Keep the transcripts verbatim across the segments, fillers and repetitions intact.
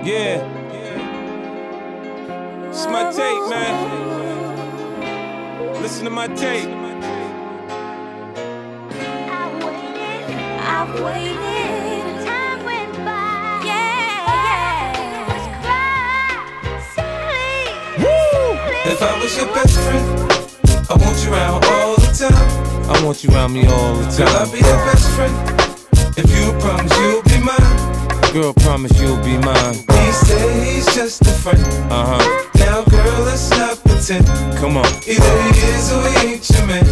Yeah. It's my tape, man. Listen to my tape. I've waited, time went by. Yeah, yeah. Silly, Woo! If I was your best friend, I want you around all the time. I want you around me all the Girl, I'll time. be your best friend. If you promise you'll be mine. Girl, promise you'll be mine. He said he's just a friend. Uh huh. Now, girl, let's not pretend. Come on. Either he is or he ain't your man.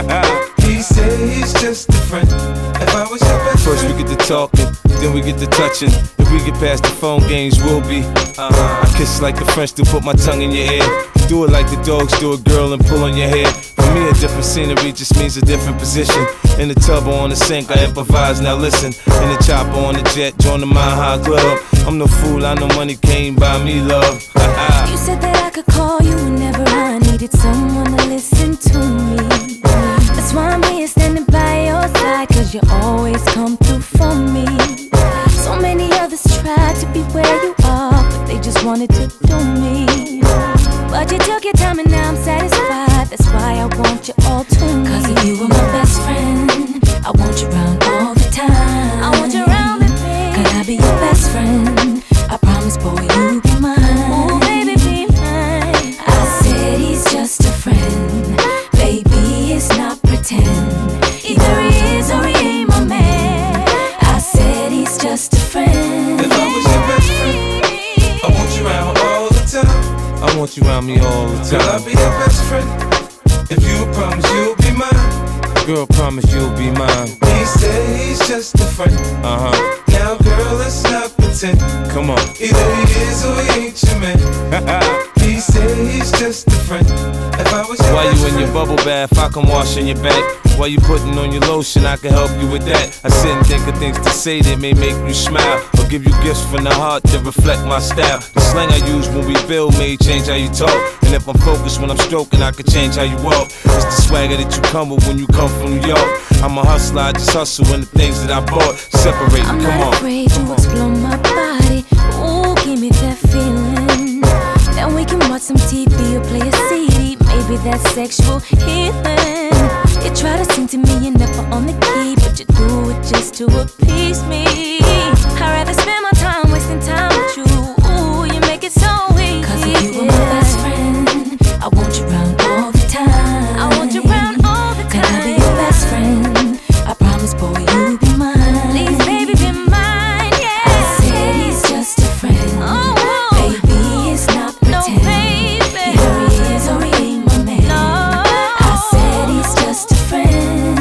He said he's just a friend. If I was your best First we friend, get to talking, then we get to touching. If we get past the phone games, we'll be. Uh-huh. I kiss like the French do, put my tongue in your ear. Do it like the dogs do it, girl, and pull on your hair. For me, a different scenery just means a different position. In the tub or on the sink, I improvise, now listen. In the chopper on the jet, join the Mile High Club. I'm no fool, I know money can't buy me love. You said that I could call you whenever I needed someone to listen to me. That's why I'm here standing by your side, cause you always come through for me. So many others tried to be where you are, but they just wanted to do me. But you took your time and now I'm satisfied. That's why I want you all to me. Cause if you were my best friend, I want you around all the time. I want you around the thing. Could I be your best friend? I promise, boy, you'll be mine. Oh, baby, be mine. I said he's just a friend. Baby, it's not pretend. Either he is or he ain't my man. I said he's just a friend. if I was your best friend, I want you around all the time. I want you around me all the Girl, I'll time. be your best friend. If you promise you'll be mine. Girl, promise you'll be mine. He said he's just a friend. Uh huh. Now, girl, let's not pretend. Come on. Either he is or he ain't your man. He said he's just a friend. If I was your While best you in your friend, bubble bath, I can wash in your back. While you putting on your lotion, I can help you with that. I sit and think of things to say that may make you smile, or give you gifts from the heart that reflect my style. The slang I use when we build may change how you talk, and if I'm focused when I'm stroking, I can change how you walk. It's the swagger that you come with when you come from New York. I'm a hustler, I just hustle in the things that I bought. Separate, I'm come not on. afraid to explore my body. Ooh, give me that feeling. Then we can watch some T V or play a C D. Maybe that's sexual healing. You try to sing to me, you're never on the key, but you do it just to appease me. I'd rather spend my time wasting time with you. Ooh, you make it so easy. Cause if you were my best friend, I want you around all the time. I want you around all the time. Can I be your best friend? I promise, boy, you'll be mine. Please, baby, be mine, yeah. I said he's just a friend. Oh, baby, it's not pretend. No, baby. Either he is or he ain't my man. No. I said he's just a friend.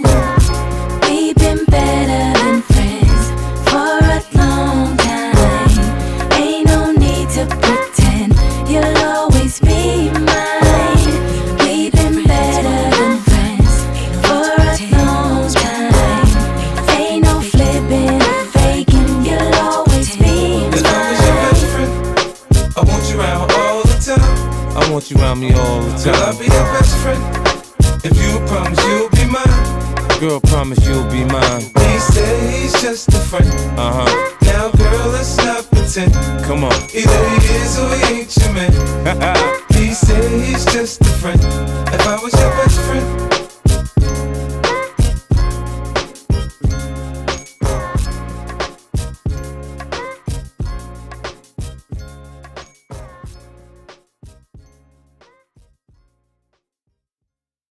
We've been better than friends for a long time. Ain't no need to pretend. You'll always be mine. We've been better than friends for a long time. Ain't no flipping, faking. You'll always be if I was your best mine. friend, I want you around all the time. I want you around me all the Girl, I'll time. be your best friend. If you promise you'll be mine. Girl, promise you'll be mine. He said he's just a friend. Uh huh. Now, girl, let's not pretend. Come on. Either he is or he ain't your man. He said he's just a friend. If I was your best